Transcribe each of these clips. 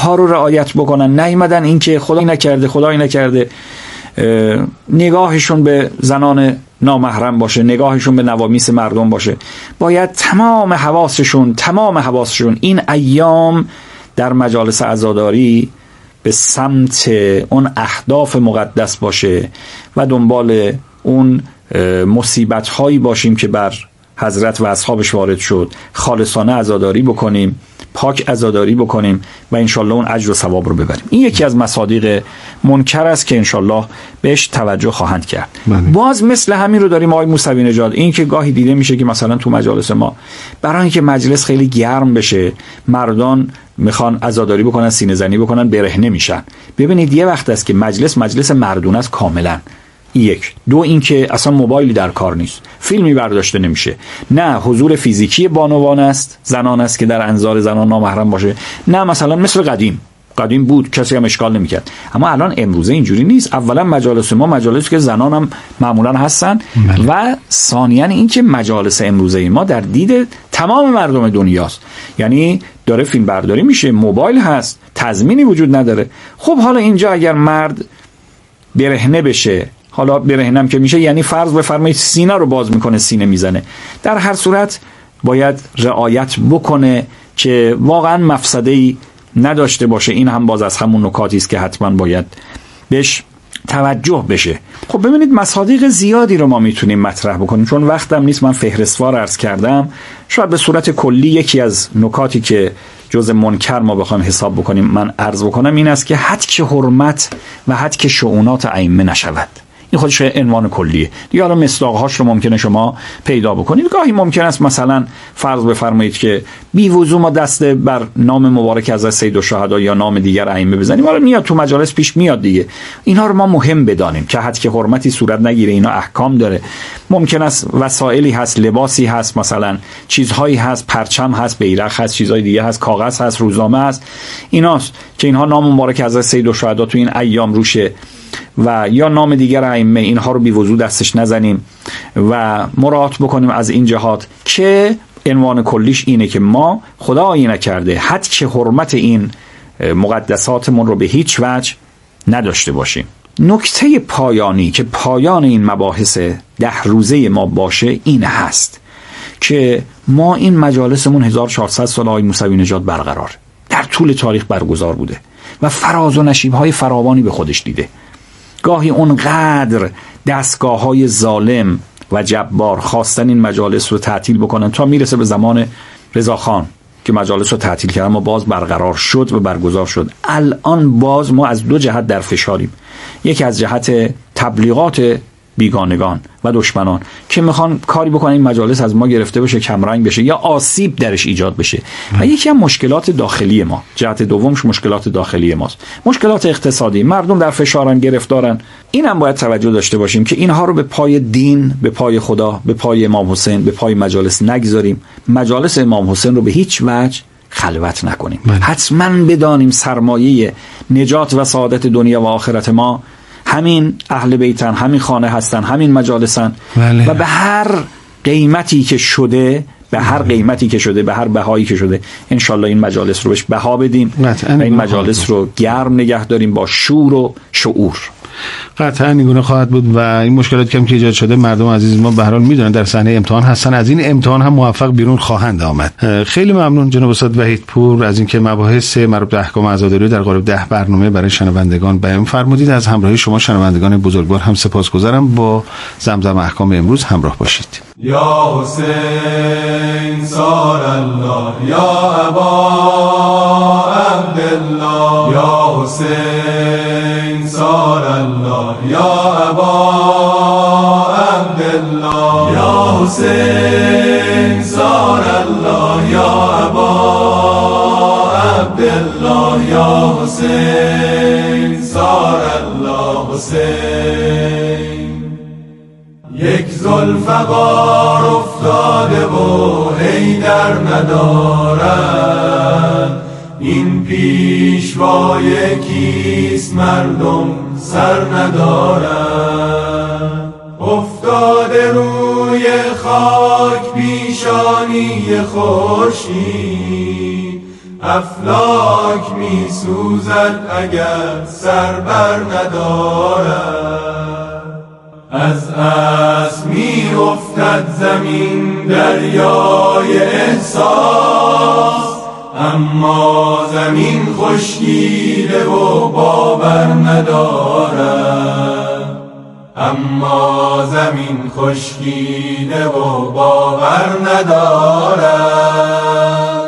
ها رو رعایت بکنن، نیومدن این که خدای نکرده نگاهشون به زنان نامحرم باشه، نگاهشون به نوامیس مردم باشه. باید تمام حواسشون این ایام در مجالس عزاداری به سمت اون اهداف مقدس باشه و دنبال اون مصیبت هایی باشیم که بر حضرت و اصحابش وارد شد، خالصانه عزاداری بکنیم، پاک عزاداری بکنیم و انشالله اون اجر و ثواب رو ببریم. این یکی از مصادیق منکر است که انشالله بهش توجه خواهند کرد. باز مثل همین رو داریم آقای موسوی نژاد، این که گاهی دیده میشه که مثلا تو مجالس ما برای اینکه مجلس خیلی گرم بشه مردان میخوان عزاداری بکنن، سینه زنی بکنن، برهنه میشن. ببینید یه وقت است که مجلس مردونه است کاملا. یک دو این که اصلا موبایلی در کار نیست، فیلمی برداشته نمیشه، نه حضور فیزیکی بانوان است، زنان است که در انظار زنان نامحرم باشه، نه مثلا مثل قدیم بود کسی هم اشکال نمیکرد. اما الان امروزه اینجوری نیست. اولا مجالس ما مجالسی که زنان هم معمولا هستن و ثانیاً این که مجالس امروزه ما در دید تمام مردم دنیاست. یعنی داره فیلم برداری میشه، موبایل هست، تضمینی وجود نداره. خب حالا اینجا اگر مرد برهنه بشه، حالا برهنم که میشه یعنی فرض بفرمایید سینه رو باز میکنه، سینه میزنه، در هر صورت باید رعایت بکنه که واقعا مفسده‌ای نداشته باشه. این هم باز از همون نکاتی است که حتما باید بهش توجه بشه. خب ببینید مصادیق زیادی رو ما میتونیم مطرح بکنیم، چون وقتم نیست من فهرستوار عرض کردم. شاید به صورت کلی یکی از نکاتی که جز منکر ما بخوایم حساب بکنیم من عرض بکنم این است که هتک حرمت و هتک شؤونات ائمه نشود. این خودش عنوان کلیه دیگه. حالا مصداق‌هاش رو ممکنه شما پیدا بکنید. گاهی ممکن است مثلا فرض بفرمایید که بی وضو ما دست بر نام مبارک از سید الشهدا یا نام دیگر ائمه بزنیم. حالا میاد تو مجالس پیش میاد دیگه. اینها رو ما مهم بدانیم که هتک حرمتی صورت نگیره. اینا احکام داره. ممکن است وسایلی هست، لباسی هست، مثلا چیزهایی هست، پرچم هست، بیرق هست، چیزهای دیگه هست، کاغذ هست، روزنامه هست، ایناست که اینها نام مبارک از سید الشهدا تو این ایام روشه و یا نام دیگر ائمه. اینها رو بی وضو دستش نزنیم و مراعات بکنیم از این جهات که عنوان کلیش اینه که ما خدایی نکرده هتک حرمت این مقدساتمون رو به هیچ وجه نداشته باشیم. نکته پایانی که پایان این مباحث 10 روزه ما باشه این هست که ما این مجالسمون 1400 سال آقای موسوی نژاد برقرار در طول تاریخ برگزار بوده و فراز و نشیب‌های فراوانی به خودش دیده. گاهی اونقدر دستگاه‌های ظالم و جبار خواستن این مجالس رو تعطیل بکنن تا میرسه به زمان رضاخان که مجالس رو تعطیل کرد، اما باز برقرار شد و برگزار شد. الان باز ما از 2 جهت در فشاریم. یکی از جهت تبلیغات بیگانگان و دشمنان که میخوان کاری بکنن این مجالس از ما گرفته بشه، کمرنگ بشه یا آسیب درش ایجاد بشه. و یکی از مشکلات داخلی ما، جهت دومش مشکلات داخلی ماست، مشکلات اقتصادی. مردم در فشارن، گرفتارن. این هم باید توجه داشته باشیم که اینها رو به پای دین، به پای خدا، به پای امام حسین، به پای مجالس نگذاریم. مجالس امام حسین رو به هیچ وجه خلوت نکنیم. حتما بدانیم سرمایه نجات و سعادت دنیا و آخرت ما همین اهل بیتن، همین خانه هستن، همین مجالسن و به هر قیمتی که شده، به هر بهایی که شده انشالله این مجالس رو بهش بها بدیم و این مجالس رو گرم نگه داریم با شور و شعور. قطعا این گونه خواهد بود و این مشکلاتی که ایجاد شده مردم عزیز ما به هر حال میدونن در صحنه امتحان هستن، از این امتحان هم موفق بیرون خواهند آمد. خیلی ممنون جناب استاد وحیدپور از اینکه مباحث مربوط به احکام عزاداری در قالب 10 برنامه برای شنوندگان بیان فرمودید. از همراهی شما شنوندگان بزرگوار هم سپاسگزارم. با زمزم احکام امروز همراه باشید. یا حسین صار الله یا ابا عبدالله، یا حسین صار الله یا ابا عبدالله، یا حسین صار الله یا ابا عبدالله، یا حسین صار الله حسین. یک ذوالفقار افتاده و حیدر ندارد، این پیشوای کیست مردم سر ندارد. افتاده روی خاک پیشانی خورشید، افلاک می سوزد اگر سر بر ندارد، از اسب می افتد زمین دریای احساس، اما زمین خشکیده و باور ندارد، اما زمین خشکیده و باور ندارد.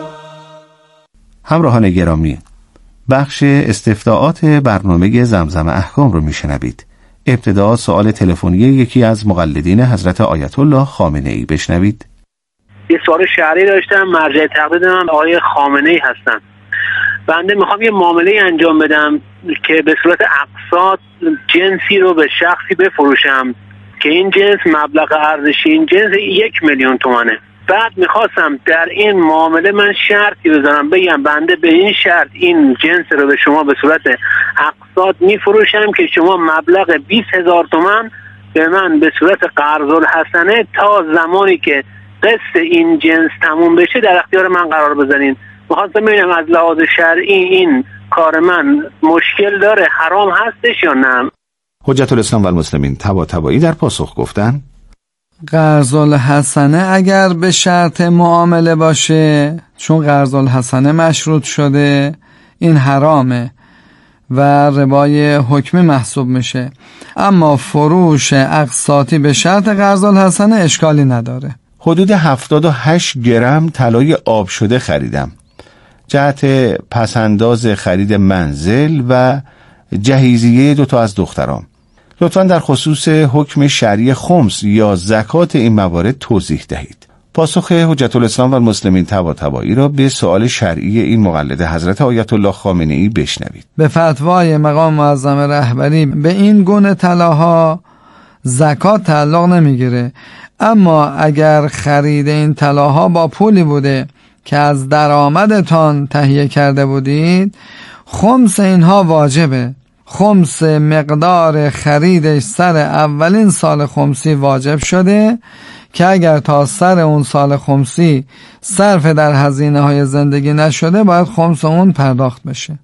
همراهان گرامی، بخش استفتاءات برنامه زمزم احکام رو میشنوید. ابتدا سوال تلفنی یکی از مقلدین حضرت آیت الله خامنه ای بشنوید. یه سوال شرعی داشتم. مرجع تقلید من آقای خامنه ای هستن. بنده میخوام یه معامله انجام بدم که به صورت اقساط جنسی رو به شخصی بفروشم که این جنس مبلغ ارزش این جنس 1,000,000 تومانه. بعد میخواستم در این معامله من شرطی بذارم، بگم بنده به این شرط این جنس رو به شما به صورت اقساط میفروشم که شما مبلغ 20,000 تومان به من به صورت قرض الحسنه تا زمانی که قسط این جنس تموم بشه در اختیار من قرار بزنین. میخواستم ببینم از لحاظ شرعی این کار من مشکل داره، حرام هستش یا نه؟ حجت الاسلام و المسلمین طباطبایی در پاسخ گفتن قرض الحسنه اگر به شرط معامله باشه، چون قرض الحسنه مشروط شده، این حرامه و ربای حکمی محسوب میشه. اما فروش اقساطی به شرط قرض الحسنه اشکالی نداره. حدود 78 گرم طلای آب شده خریدم جهت پسنداز خرید منزل و جهیزیه 2 از دخترام. لطفاً در خصوص حکم شرعی خمس یا زکات این موارد توضیح دهید. پاسخ حجت الاسلام و المسلمین طباطبایی را به سوال شرعی این مقلد حضرت آیت الله خامنه ای بشنوید. به فتوای مقام معظم رهبری به این گونه طلاها زکات تعلق نمیگیره، اما اگر خرید این طلاها با پولی بوده که از درآمدتان تهیه کرده بودید، خمس اینها واجبه. خمس مقدار خریدش سر اولین سال خمسی واجب شده که اگر تا سر اون سال خمسی صرف در هزینه های زندگی نشده باید خمس اون پرداخت بشه.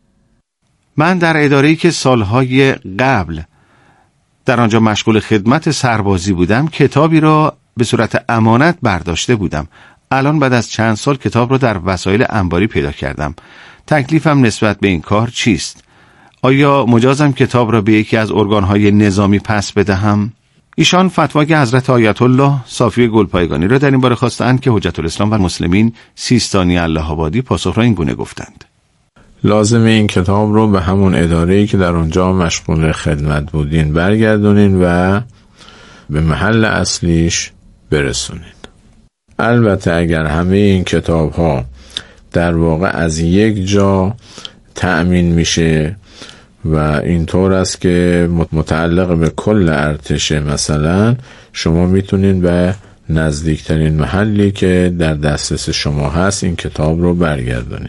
من در اداره‌ای که سالهای قبل در آنجا مشغول خدمت سربازی بودم کتابی را به صورت امانت برداشته بودم. الان بعد از چند سال کتاب را در وسایل انباری پیدا کردم. تکلیفم نسبت به این کار چیست؟ آیا مجازم کتاب را به یکی از ارگانهای نظامی پس بدهم؟ ایشان فتوای حضرت آیت الله صافی گلپایگانی را در این باره خواستند که حجت الاسلام و المسلمین سیستانی الله آبادی پاسخ را این گونه گفتند. لازم این کتاب رو به همون اداره‌ای که در اونجا مشغول خدمت بودین برگردونین و به محل اصلیش برسونین. البته اگر همه این کتاب‌ها در واقع از یک جا تأمین میشه و اینطور است که متعلق به کل ارتش مثلا، شما میتونین به نزدیکترین محلی که در دسترس شما هست این کتاب رو برگردونین.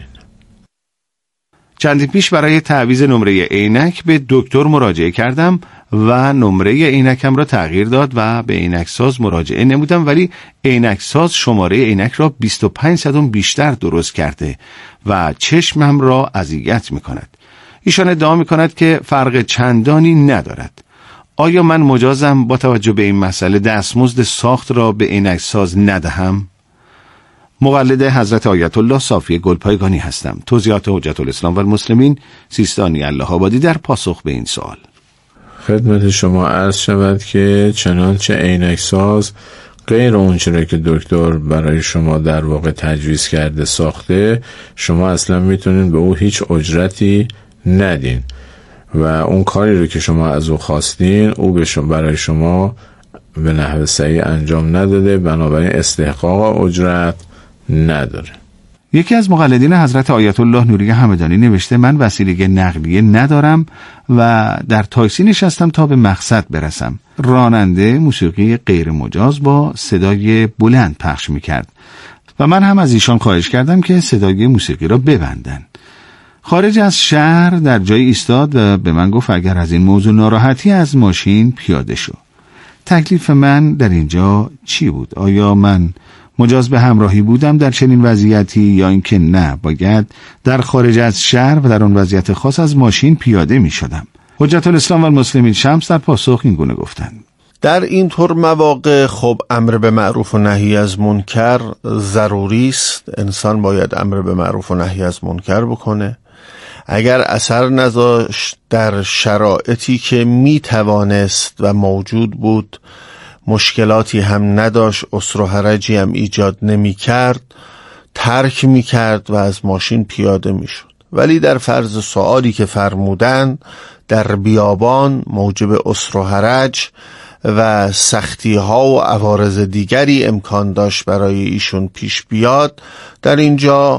چندی پیش برای تعویض نمره عینک به دکتر مراجعه کردم و نمره عینکم را تغییر داد و به عینکساز مراجعه نمودم، ولی عینکساز شماره عینک را 25 صدم بیشتر درست کرده و چشمم را اذیت می‌کند. ایشان ادعا می‌کند که فرق چندانی ندارد. آیا من مجازم با توجه به این مسئله دستمزد ساخت را به عینکساز ندهم؟ مقلد حضرت آیت الله صافی گلپایگانی هستم. توضیحات حجت الاسلام و المسلمین سیستانی الله آبادی در پاسخ به این سوال. خدمت شما عرض شود که چنانچه عینکساز غیر اون چیزی که دکتر برای شما در واقع تجویز کرده ساخته، شما اصلا میتونین به او هیچ اجرتی ندین و اون کاری رو که شما از او خواستین او برای شما به نحو صحیح انجام نداده، بنابراین استحقاق اجرت نداره. یکی از مقلدین حضرت آیت الله نوری همدانی نوشته من وسیله نقلیه ندارم و در تاکسی نشستم تا به مقصد برسم. راننده موسیقی غیر مجاز با صدای بلند پخش میکرد و من هم از ایشان خواهش کردم که صدای موسیقی را ببندن. خارج از شهر در جای ایستاد و به من گفت اگر از این موضوع ناراحتی از ماشین پیاده شو. تکلیف من در اینجا چی بود؟ آیا من مجاز به همراهی بودم در چنین وضعیتی یا اینکه نه، باید در خارج از شهر و در آن وضعیت خاص از ماشین پیاده می شدم؟ حجت الاسلام و المسلمین شمس در پاسخ این گونه گفتند: در این طور مواقع خب امر به معروف و نهی از منکر ضروری است. انسان باید امر به معروف و نهی از منکر بکنه. اگر اثر نذاشت در شرایطی که می توانست و موجود بود، مشکلاتی هم نداشت، عسر و حرجی هم ایجاد نمی کرد، ترک می کرد و از ماشین پیاده می شد. ولی در فرض سؤالی که فرمودن، در بیابان موجب عسر و حرج و سختی ها و عوارض دیگری امکان داشت برای ایشون پیش بیاد، در اینجا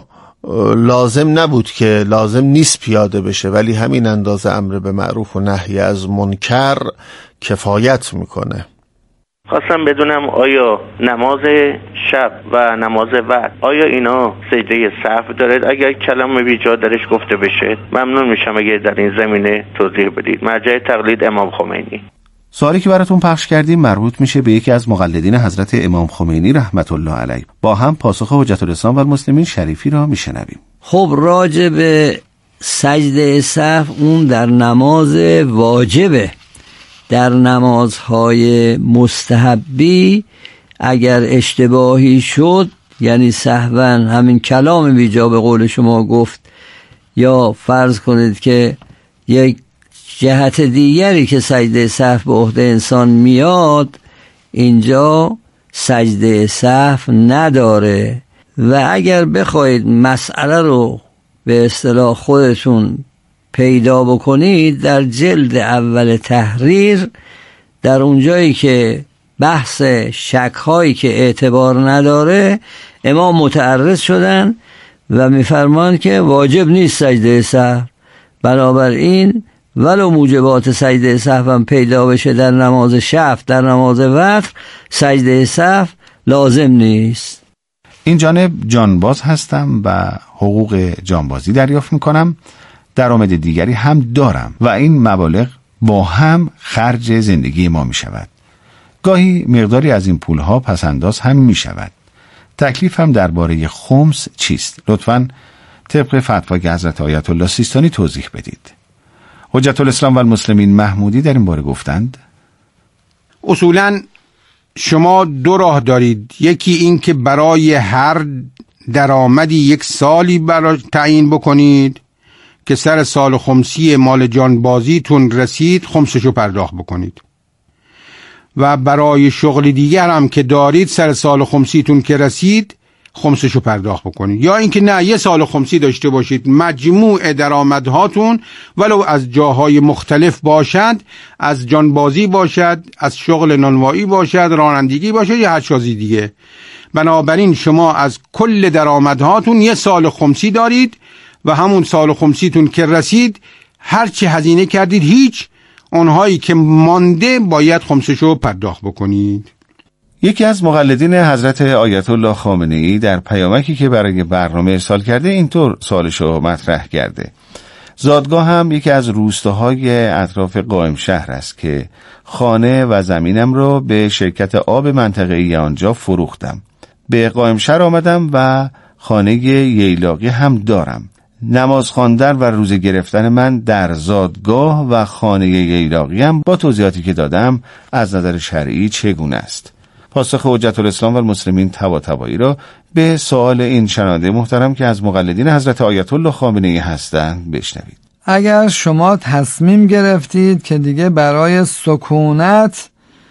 لازم نبود که لازم نیست پیاده بشه، ولی همین اندازه امر به معروف و نهی از منکر کفایت میکنه. خواستم بدونم آیا نماز شب و نماز وتر آیا اینا سجده سهو داره؟ اگر کلام بیجا درش گفته بشه ممنون میشم اگر در این زمینه توضیح بدید. مرجع تقلید امام خمینی. سوالی که براتون پخش کردیم مربوط میشه به یکی از مقلدین حضرت امام خمینی رحمت الله علیه. با هم پاسخ حجت الاسلام و المسلمین شریفی را میشنویم. خب راجع به سجده سهو، اون در نماز واجبه. در نمازهای مستحبی اگر اشتباهی شد، یعنی سهوا همین کلام بیجا به قول شما گفت، یا فرض کنید که یک جهت دیگری که سجده سهو به عهده انسان میاد، اینجا سجده سهو نداره. و اگر بخواید مسئله رو به اصطلاح خودتون پیدا بکنید، در جلد اول تحریر، در اونجایی که بحث شک‌هایی که اعتبار نداره امام متعرض شدن و میفرمان که واجب نیست سجده سهو. بنابراین ولو موجبات سجده سهو هم پیدا بشه در نماز شب، در نماز وتر سجده سهو لازم نیست. این جانب جانباز هستم و حقوق جانبازی دریافت میکنم. درآمد دیگری هم دارم و این مبالغ با هم خرج زندگی ما می شود. گاهی مقداری از این پولها پسنداز هم می شود. تکلیف هم درباره خمس چیست؟ لطفاً طبق فتوای حضرت آیت الله سیستانی توضیح بدید. حجت الاسلام و المسلمین محمودی در این باره گفتند: اصولاً شما دو راه دارید. یکی این که برای هر درآمدی یک سالی برای تعیین بکنید که سر سال خمسی مال جانبازیتون رسید خمسشو پرداخت بکنید، و برای شغل دیگر هم که دارید سر سال خمسیتون که رسید خمسشو پرداخت بکنید. یا اینکه نه، یه سال خمسی داشته باشید، مجموع درآمدهاتون ولو از جاهای مختلف باشد، از جانبازی باشد، از شغل نانوایی باشد، رانندگی باشد یا هر چیزی دیگه، بنابراین شما از کل درآمدهاتون یه سال خمسی دارید و همون سال خمسیتون که رسید هر چی هزینه کردید هیچ، اونهایی که مانده باید خمسشو پرداخت بکنید. یکی از مقلدین حضرت آیت الله خامنه ای در پیامکی که برای برنامه ارسال کرده اینطور سوالشو مطرح کرده: زادگاه هم یکی از روستاهای اطراف قائم شهر است که خانه و زمینم رو به شرکت آب منطقه‌ای آنجا فروختم. به قائم شهر آمدم و خانه ییلاقی هم دارم. نماز خواندن و روزه گرفتن من در زادگاه و خانه ییلاقی هم با توضیحاتی که دادم از نظر شرعی چگونه است؟ پاسخ حجت الاسلام و المسلمین طباطبایی را به سوال این شنونده محترم که از مقلدین حضرت آیت الله خامنه ای هستند بشنوید. اگر شما تصمیم گرفتید که دیگه برای سکونت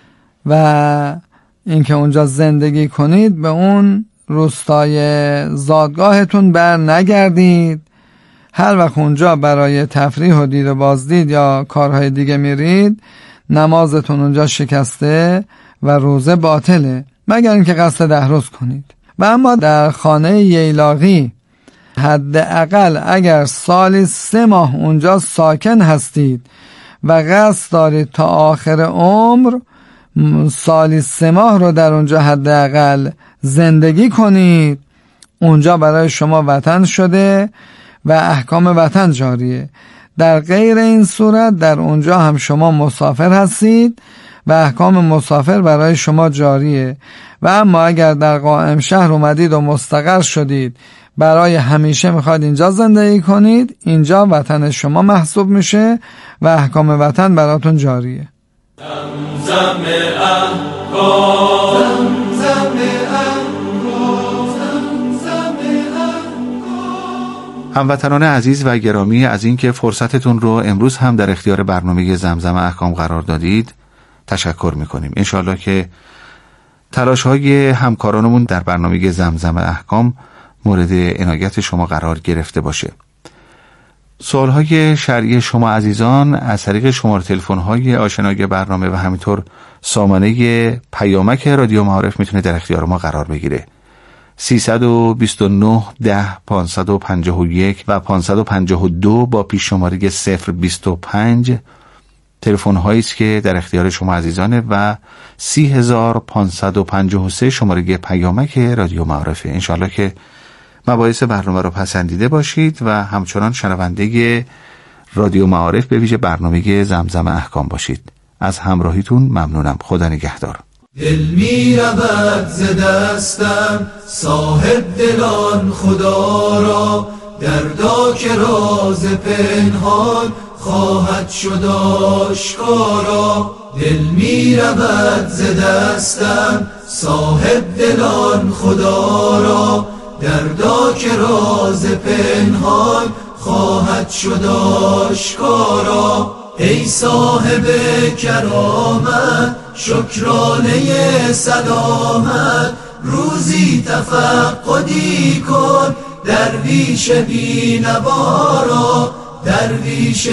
و اینکه اونجا زندگی کنید به اون روستای زادگاهتون بر نگردید، هر وقت اونجا برای تفریح و دید و بازدید یا کارهای دیگه میرید، نمازتون اونجا شکسته و روزه باطله، مگر اینکه قصد دهروز کنید. و اما در خانه ییلاقی حداقل اگر سالی 3 ماه اونجا ساکن هستید و قصد دارید تا آخر عمر سالی 3 ماه رو در اونجا حداقل زندگی کنید، اونجا برای شما وطن شده و احکام وطن جاریه. در غیر این صورت در اونجا هم شما مسافر هستید و احکام مسافر برای شما جاریه. و اما اگر در قائم شهر اومدید و مستقر شدید، برای همیشه میخواید اینجا زندگی کنید، اینجا وطن شما محسوب میشه و احکام وطن براتون جاریه. هموطنان عزیز و گرامی، از اینکه فرصتتون رو امروز هم در اختیار برنامه زمزم احکام قرار دادید تشکر میکنیم. انشاءالله که تلاش‌های همکارانمون در برنامه زمزم احکام مورد عنایت شما قرار گرفته باشه. سوالهای شرعی شما عزیزان از طریق شماره تلفن‌های آشنای برنامه و همینطور سامانه پیامک رادیو معارف میتونه در اختیار ما قرار بگیره. 329 10 551 و 552 با پیش شماره 025 تلفن هایی است که در اختیار شما عزیزانه و 30553 شماره پیامک رادیو معارفه. انشاءالله که مباحث برنامه رو پسندیده باشید و همچنان شنونده رادیو معارف به ویژه برنامه زمزم احکام باشید. از همراهیتون ممنونم. خدا نگهدار. دل می رود ز دستم صاحب دلان خدا را، دردا که راز پنهان خواهد شد آشکارا. دل می رود ز دستم صاحب دلان خدا را، دردا که راز پنهان خواهد شد آشکارا. ای صاحب کرامت شکرانه سلامت، روزی تفقدی کن درویش بینوارا، درویش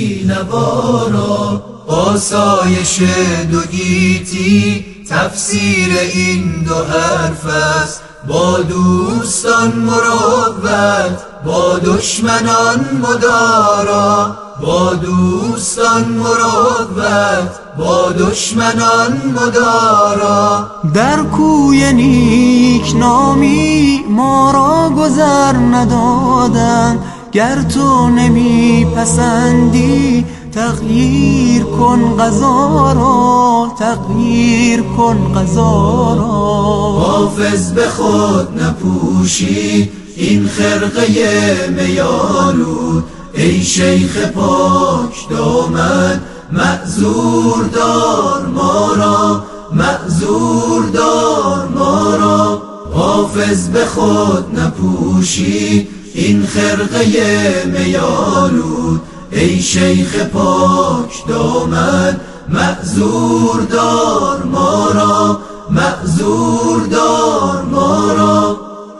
بینوارا. آسایش دو گیتی تفسیر این دو حرف است، با دوستان مروت با دشمنان مدارا، با دوستان مروت با دشمنان مدارا. در کوی نیک نامی ما را گذر ندادن، گر تو نمی پسندی تغییر کن قضا را، تغییر کن قضا را. حافظ به خود نپوشی این خرقه میالود، ای شیخ پاک دامن معذور دار ما را، معذور دار ما را. حافظ به خود نپوشی این خرقه میالود، ای شیخ پاک دامن معذور دار ما را، معذور دار ما را.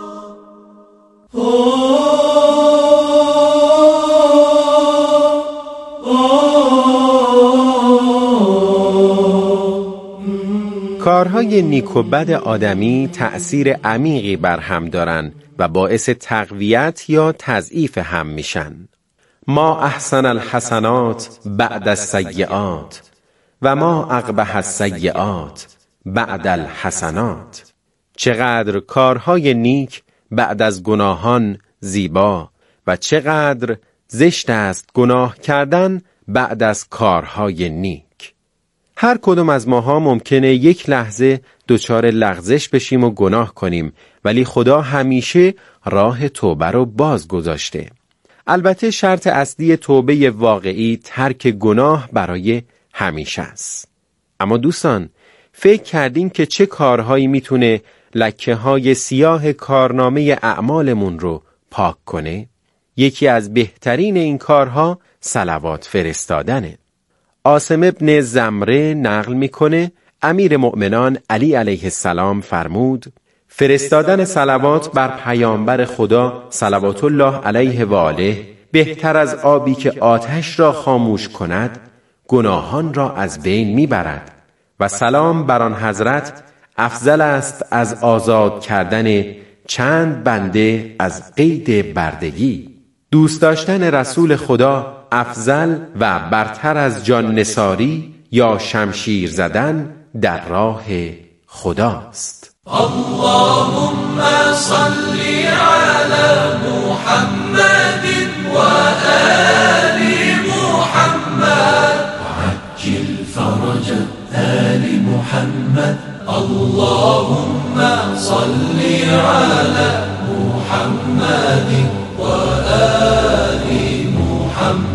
کارهای نیک و بد آدمی تأثیر عمیقی بر هم دارن و باعث تقویت یا تضعیف هم میشن. ما احسن الحسنات بعد السیئات و ما اقبح السیئات بعد الحسنات. چقدر کارهای نیک بعد از گناهان زیبا و چقدر زشت است گناه کردن بعد از کارهای نیک. هر کدوم از ماها ممکنه یک لحظه دچار لغزش بشیم و گناه کنیم، ولی خدا همیشه راه توبه رو باز گذاشته. البته شرط اصلی توبه واقعی ترک گناه برای همیشه است. اما دوستان، فکر کردین که چه کارهایی میتونه لکه های سیاه کارنامه اعمالمون رو پاک کنه؟ یکی از بهترین این کارها صلوات فرستادنه. عاصم ابن زمره نقل میکنه امیر مؤمنان علی علیه السلام فرمود: فرستادن صلوات بر پیامبر خدا صلوات الله علیه و آله بهتر از آبی که آتش را خاموش کند گناهان را از بین میبرد و سلام بر آن حضرت افضل است از آزاد کردن چند بنده از قید بردگی. دوست داشتن رسول خدا افضل و برتر از جان نثاری یا شمشیر زدن در راه خداست. اللهم صل على محمد و آل محمد وعجل فرج آل محمد. اللهم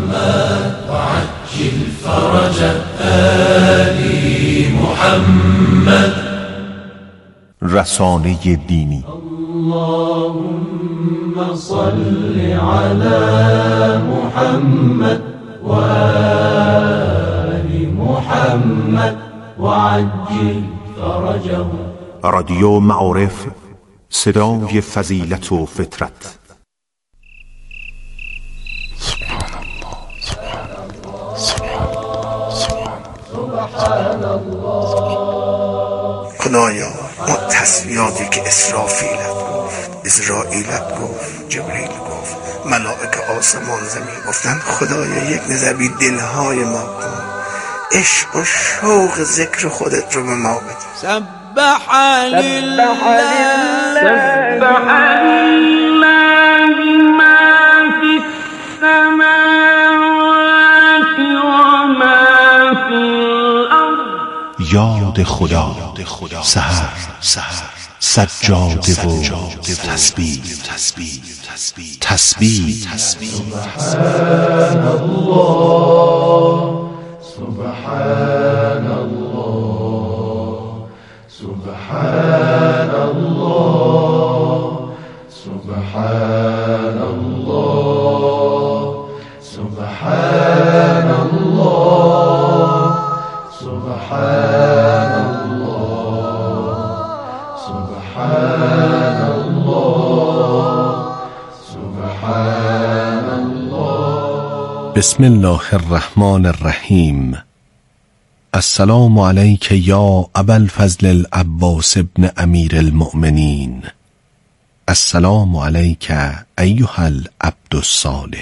محمد وعجل فرج آل محمد. رسانه دینی. اللهم صل على محمد وآل محمد وعجل فرجه. رادیو معارف، صدای فضیلت و فطرت. خدایا اون تسبیحاتی که اسرافیلت گفت، اسرائیلت گفت، جبریل گفت، ملائکه آسمان زمین گفتن، خدایا یک نظر بی دلهای ما کن، عشق و شوق ذکر خودت رو به ما بده. سبح لله ما في السماوات وما في الأرض. یاد خدا، سحر، سجاده و تسبیح. سبحان الله سبحان الله سبحان الله سبحان الله سبحان الله سبحان الله سبحان الله سبحان الله. بسم الله الرحمن الرحیم. السلام علیک یا ابا الفضل العباس ابن امیر المؤمنین. السلام علیک ایها العبد الصالح.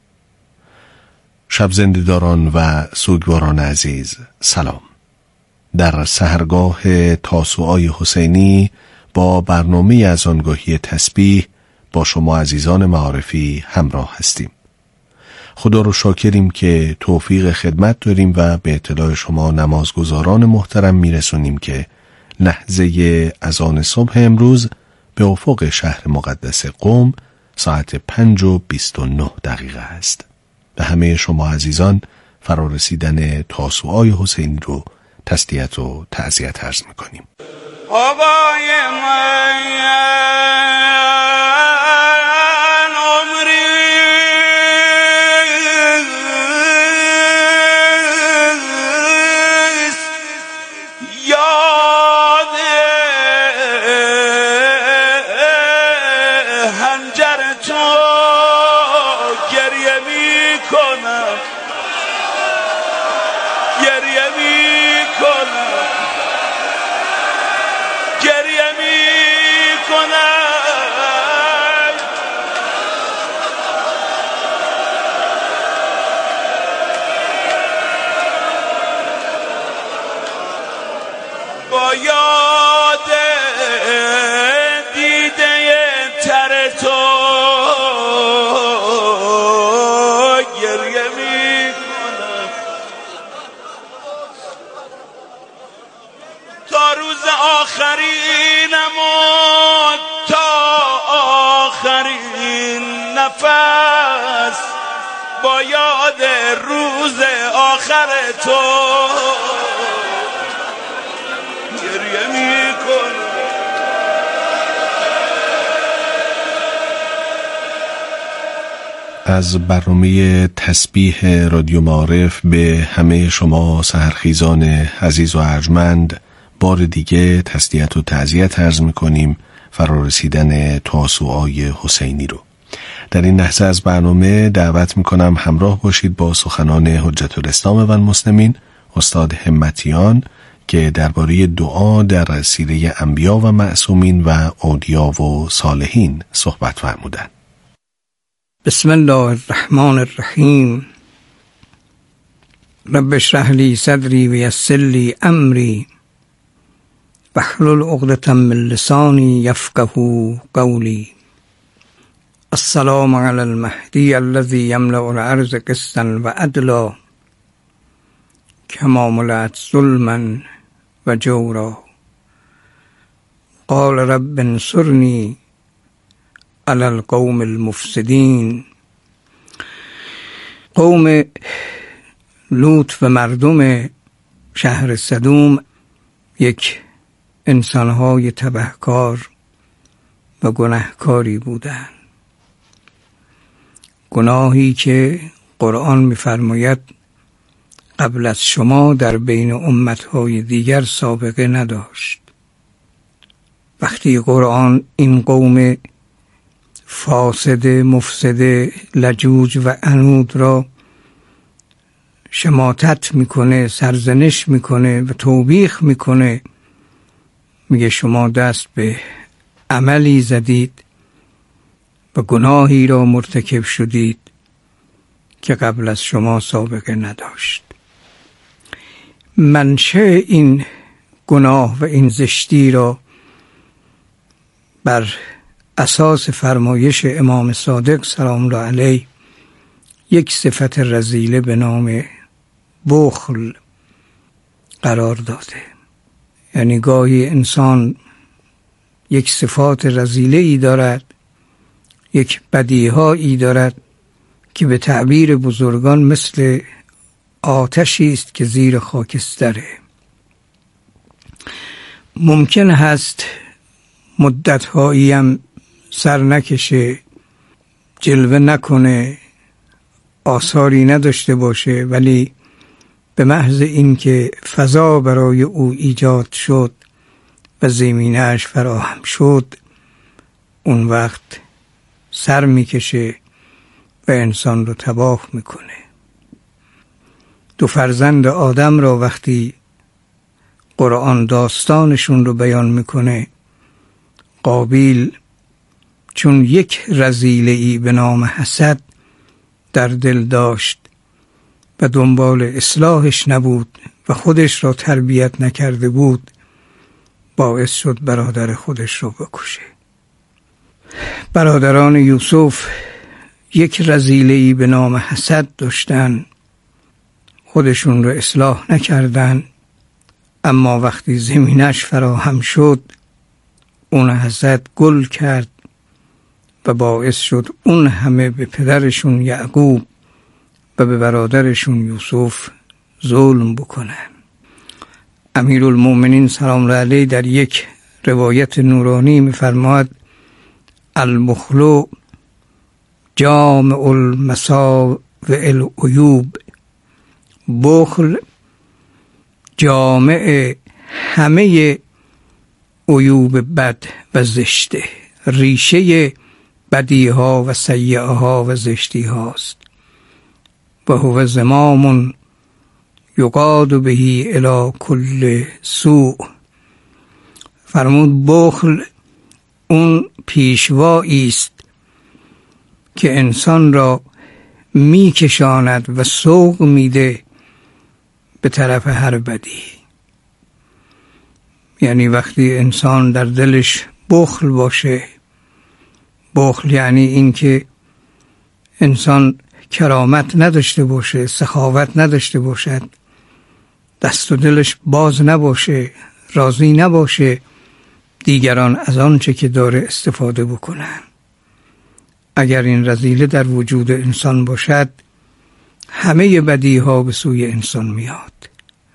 شب زنده‌داران و سوگواران عزیز سلام. در سحرگاه تاسوعای حسینی با برنامه از آنگاهی تسبیح با شما عزیزان معارفی همراه هستیم. خدا رو شاکریم که توفیق خدمت داریم و به اطلاع شما نمازگزاران محترم میرسونیم که لحظه اذان صبح امروز به افق شهر مقدس قم ساعت 5:29 است. به همه شما عزیزان فرارسیدن تاسوعای حسینی رو تسلیت و تعزیت عرض میکنیم. آقای من نفس با یاد روز آخر تو گریه میکنم. از برنامه تسبیح رادیو معارف به همه شما سحرخیزان عزیز و ارجمند بار دیگه تسلیت و تعزیت عرض میکنیم فرارسیدن تاسوعای حسینی رو. در این لحظه از برنامه دعوت میکنم همراه باشید با سخنان حجت الاسلام و المسلمین استاد همتیان که درباره دعا در سیره انبیا و معصومین و اولیا و صالحین صحبت فرمودند. بسم الله الرحمن الرحیم. رب اشرح لی صدری و یسر لی امری واحلل عقدة من لسانی یفقهوا قولی. السلام علی المهدی الذی یملأ الارض قسطا و عدلا کما ملأت ظلما و جورا. قال رب انصرنی علی القوم المفسدین. قوم لوط و مردم شهر سدوم یک انسانهای تبهکار و گناهکاری بودند. گناهی که قرآن می‌فرماید قبل از شما در بین امتهای دیگر سابقه نداشت. وقتی قرآن این قوم فاسد، مفسد، لجوج و عنود را شماتت میکنه، سرزنش میکنه و توبیخ میکنه، میگه شما دست به عملی زدید و گناهی را مرتکب شدید که قبل از شما سابقه نداشت. منشأ این گناه و این زشتی را بر اساس فرمایش امام صادق سلام الله علیه یک صفت رذیله به نام بخل قرار داده. یعنی گاهی انسان یک صفات رذیله ای دارد، یک بدیهایی دارد که به تعبیر بزرگان مثل آتشی است که زیر خاکستره. ممکن هست مدت‌هایی هم سر نکشه، جلوه نکنه، آثاری نداشته باشه، ولی به محض اینکه فضا برای او ایجاد شد و زمینه‌اش فراهم شد، اون وقت سر میکشه و انسان رو تباه میکنه. دو فرزند آدم را وقتی قرآن داستانشون رو بیان میکنه، قابیل چون یک رذیله‌ای به نام حسد در دل داشت و دنبال اصلاحش نبود و خودش را تربیت نکرده بود، باعث شد برادر خودش رو بکشه. برادران یوسف یک رذیله‌ای به نام حسد داشتن، خودشون رو اصلاح نکردن، اما وقتی زمینش فراهم شد اون حسد گل کرد و باعث شد اون همه به پدرشون یعقوب و به برادرشون یوسف ظلم بکنن. امیرالمومنین سلام الله علیه در یک روایت نورانی می‌فرماید البخل جامع المساوئ العیوب. بخل جامع همه عیوب بد و زشته، ریشه بدی ها و سیئه ها و زشتی هاست. و هو زمام یقاد بهی الی کل سوء. فرمود بخل اون پیشوایی است که انسان را میکشاند و سوق میده به طرف هر بدی. یعنی وقتی انسان در دلش بخل باشه، بخل یعنی این که انسان کرامت نداشته باشه، سخاوت نداشته باشد، دست و دلش باز نباشه، راضی نباشه دیگران از آنچه که داره استفاده بکنن. اگر این رذیله در وجود انسان باشد، همه بدیها به سوی انسان میاد.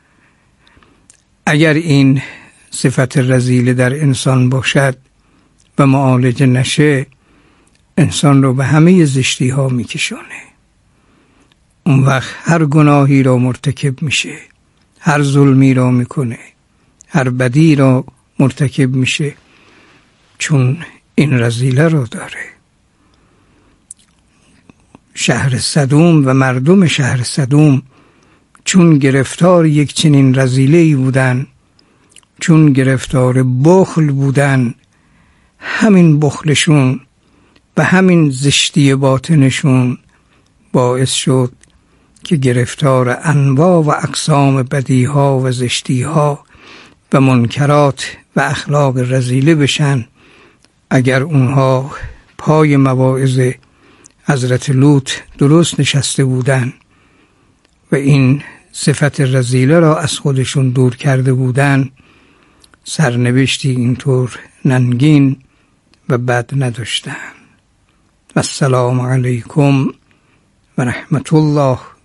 اگر این صفت رذیله در انسان باشد و معالجه نشه، انسان رو به همه زشتی ها میکشانه. اون وقت هر گناهی را مرتکب میشه، هر ظلمی را میکنه، هر بدی را مرتکب میشه، چون این رذیله را داره. شهر سدوم و مردم شهر سدوم چون گرفتار یک چنین رذیله‌ای بودن، چون گرفتار بخل بودن، همین بخلشون و همین زشتی باطنشون باعث شد که گرفتار انواع و اقسام بدیها و زشتیها و منکرات و اخلاق رذیله بشن. اگر اونها پای مواعظ حضرت لوط درست نشسته بودن و این صفت رذیله را از خودشون دور کرده بودن، سرنوشتی اینطور ننگین و بد نداشتن. و السلام علیکم و رحمت الله